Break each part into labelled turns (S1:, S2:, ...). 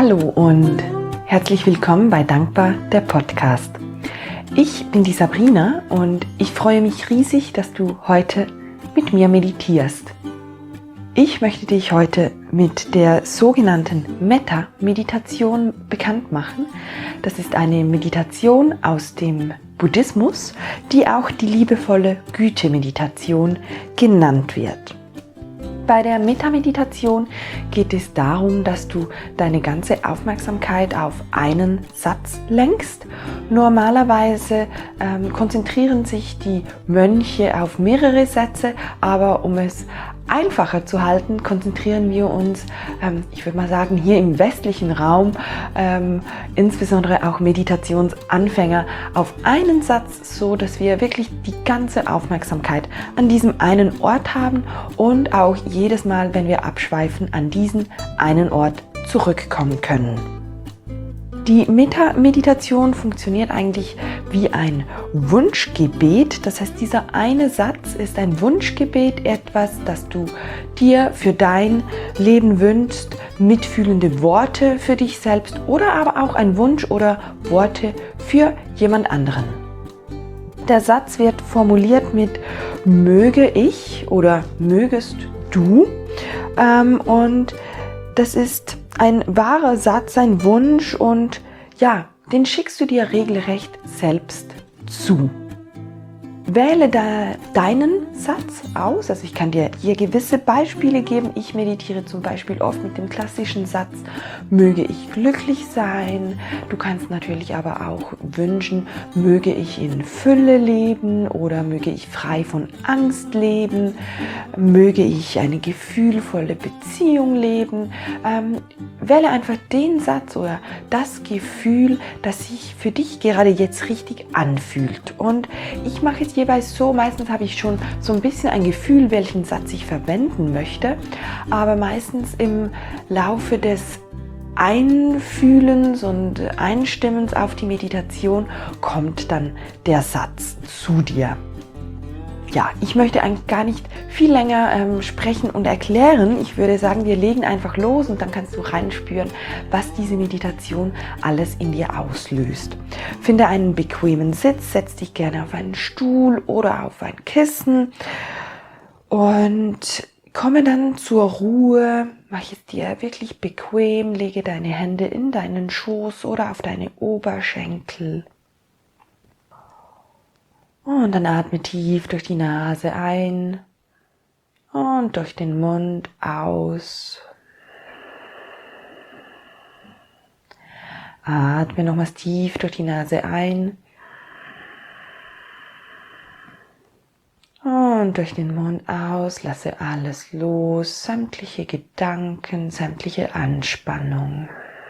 S1: Hallo und herzlich willkommen bei Dankbar, der Podcast. Ich bin die Sabrina und ich freue mich riesig, dass du heute mit mir meditierst. Ich möchte dich heute mit der sogenannten Metta-Meditation bekannt machen. Das ist eine Meditation aus dem Buddhismus, die auch die liebevolle Güte-Meditation genannt wird. Bei der Metta-Meditation geht es darum, dass du deine ganze Aufmerksamkeit auf einen Satz lenkst. Normalerweise konzentrieren sich die Mönche auf mehrere Sätze, aber um es einfacher zu halten, konzentrieren wir uns, ich würde mal sagen, hier im westlichen Raum, insbesondere auch Meditationsanfänger, auf einen Satz, so dass wir wirklich die ganze Aufmerksamkeit an diesem einen Ort haben und auch jedes Mal, wenn wir abschweifen, an diesen einen Ort zurückkommen können. Die Metta-Meditation funktioniert eigentlich wie ein Wunschgebet. Das heißt, dieser eine Satz ist ein Wunschgebet, etwas, das du dir für dein Leben wünschst, mitfühlende Worte für dich selbst oder aber auch ein Wunsch oder Worte für jemand anderen. Der Satz wird formuliert mit möge ich oder mögest du und das ist ein wahrer Satz, ein Wunsch und ja, den schickst du dir regelrecht selbst zu. Wähle da deinen Satz aus, also ich kann dir hier gewisse Beispiele geben. Ich meditiere zum Beispiel oft mit dem klassischen Satz, möge ich glücklich sein. Du kannst natürlich aber auch wünschen, möge ich in Fülle leben oder möge ich frei von Angst leben, möge ich eine gefühlvolle Beziehung leben. Wähle einfach den Satz oder das Gefühl, das sich für dich gerade jetzt richtig anfühlt. Und ich mache es jeweils so, meistens habe ich schon so ein bisschen ein Gefühl, welchen Satz ich verwenden möchte, aber meistens im Laufe des Einfühlens und Einstimmens auf die Meditation kommt dann der Satz zu dir. Ja, ich möchte eigentlich gar nicht viel länger sprechen und erklären. Ich würde sagen, wir legen einfach los und dann kannst du reinspüren, was diese Meditation alles in dir auslöst. Finde einen bequemen Sitz, setz dich gerne auf einen Stuhl oder auf ein Kissen und komme dann zur Ruhe. Mach es dir wirklich bequem, lege deine Hände in deinen Schoß oder auf deine Oberschenkel. Und dann atme tief durch die Nase ein und durch den Mund aus. Atme nochmals tief durch die Nase ein und durch den Mund aus. Lasse alles los, sämtliche Gedanken, sämtliche Anspannung.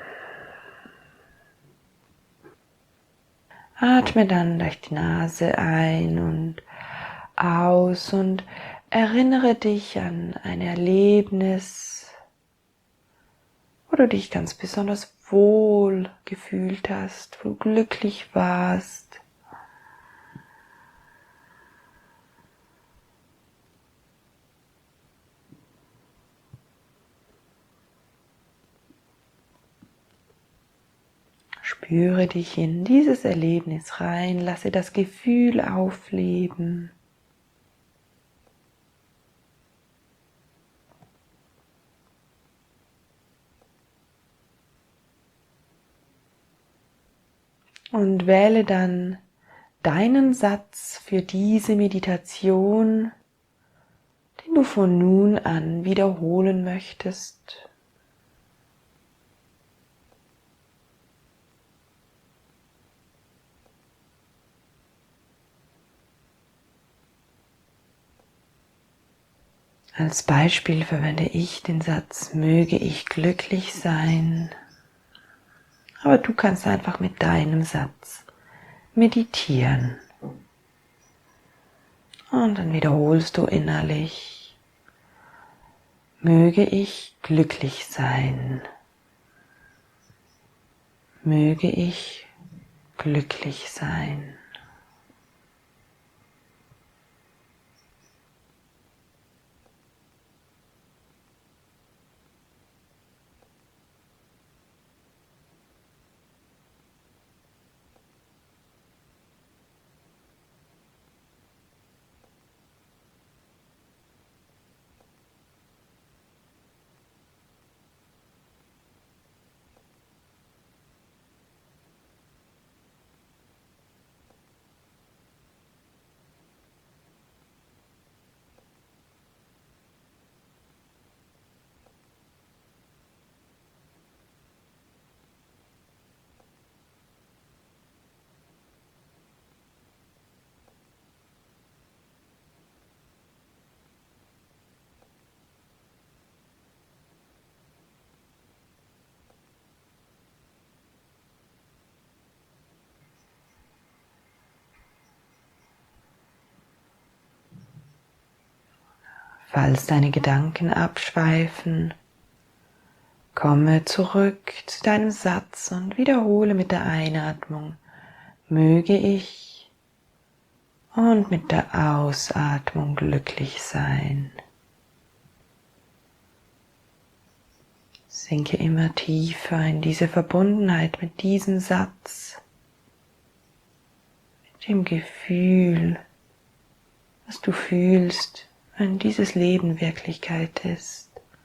S1: Atme dann durch die Nase ein und aus und erinnere dich an ein Erlebnis, wo du dich ganz besonders wohl gefühlt hast, wo du glücklich warst. Spüre dich in dieses Erlebnis rein, lasse das Gefühl aufleben. Und wähle dann deinen Satz für diese Meditation, den du von nun an wiederholen möchtest. Als Beispiel verwende ich den Satz, möge ich glücklich sein. Aber du kannst einfach mit deinem Satz meditieren. Und dann wiederholst du innerlich, möge ich glücklich sein. Möge ich glücklich sein. Falls deine Gedanken abschweifen, komme zurück zu deinem Satz und wiederhole mit der Einatmung: Möge ich, und mit der Ausatmung glücklich sein. Sinke immer tiefer in diese Verbundenheit mit diesem Satz, mit dem Gefühl, was du fühlst, wenn dieses Leben Wirklichkeit ist.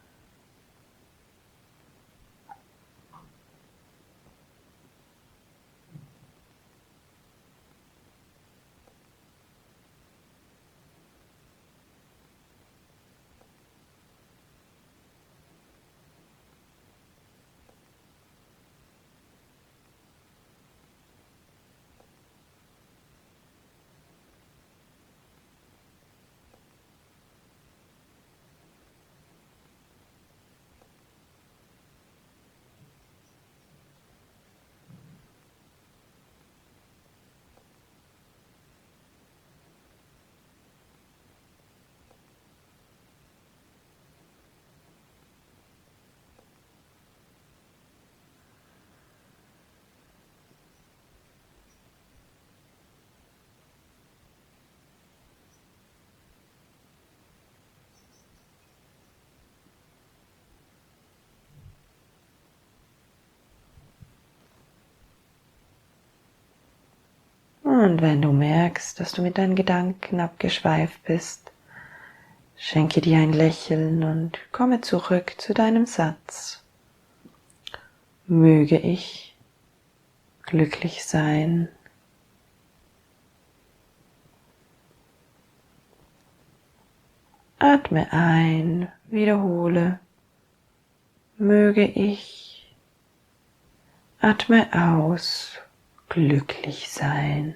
S1: Und wenn du merkst, dass du mit deinen Gedanken abgeschweift bist, schenke dir ein Lächeln und komme zurück zu deinem Satz. Möge ich glücklich sein. Atme ein, wiederhole: Möge ich. Atme aus, glücklich sein.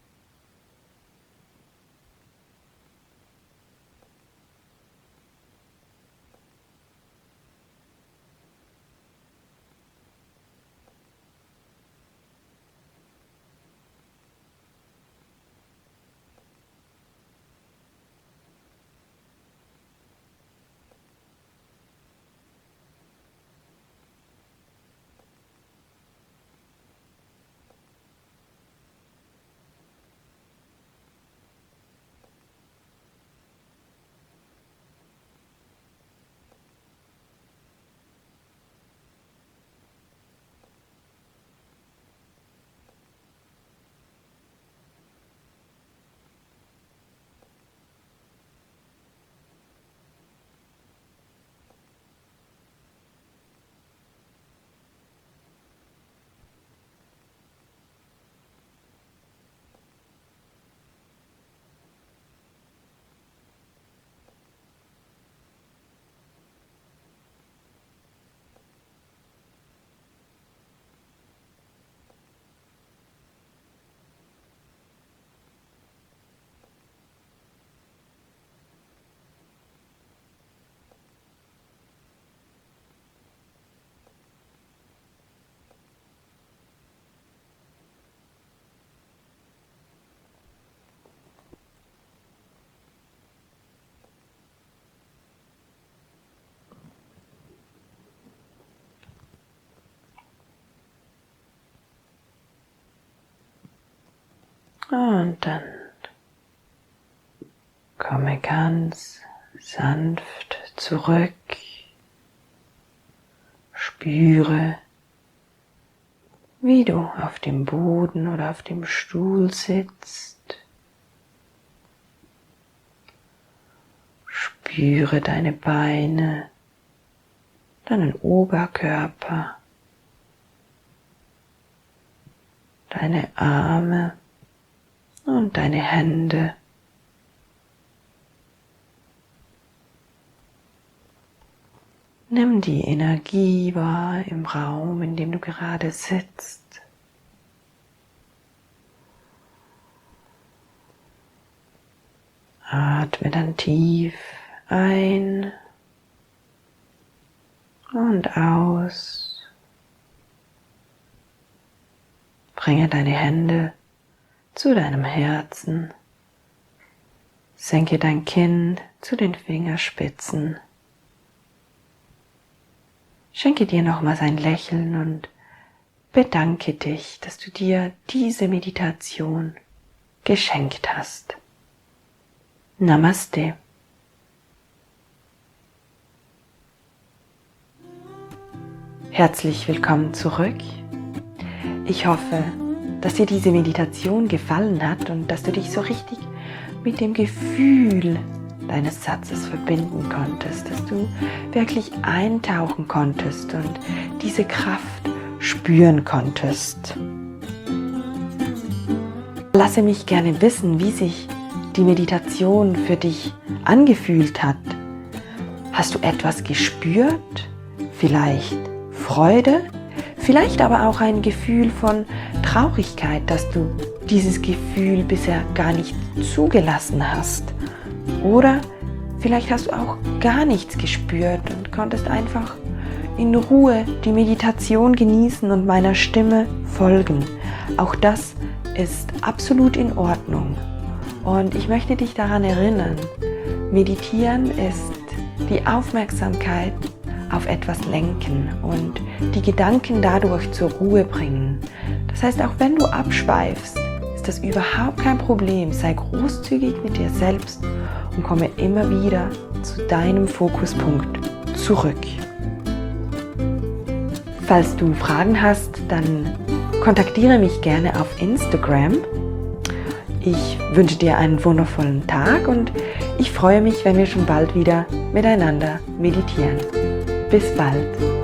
S1: Und dann komme ganz sanft zurück. Spüre, wie du auf dem Boden oder auf dem Stuhl sitzt. Spüre deine Beine, deinen Oberkörper, deine Arme und deine Hände. Nimm die Energie wahr im Raum, in dem du gerade sitzt. Atme dann tief ein und aus. Bringe deine Hände zu deinem Herzen. Senke dein Kinn zu den Fingerspitzen. Schenke dir nochmals ein Lächeln und bedanke dich, dass du dir diese Meditation geschenkt hast. Namaste. Herzlich willkommen zurück. Ich hoffe, dass dir diese Meditation gefallen hat und dass du dich so richtig mit dem Gefühl deines Satzes verbinden konntest, dass du wirklich eintauchen konntest und diese Kraft spüren konntest. Lasse mich gerne wissen, wie sich die Meditation für dich angefühlt hat. Hast du etwas gespürt? Vielleicht Freude? Vielleicht aber auch ein Gefühl von Traurigkeit, dass du dieses Gefühl bisher gar nicht zugelassen hast. Oder vielleicht hast du auch gar nichts gespürt und konntest einfach in Ruhe die Meditation genießen und meiner Stimme folgen. Auch das ist absolut in Ordnung. Und ich möchte dich daran erinnern, Meditieren ist die Aufmerksamkeit auf etwas lenken und die Gedanken dadurch zur Ruhe bringen. Das heißt, auch wenn du abschweifst, ist das überhaupt kein Problem. Sei großzügig mit dir selbst und komme immer wieder zu deinem Fokuspunkt zurück. Falls du Fragen hast, dann kontaktiere mich gerne auf Instagram. Ich wünsche dir einen wundervollen Tag und ich freue mich, wenn wir schon bald wieder miteinander meditieren. Bis bald.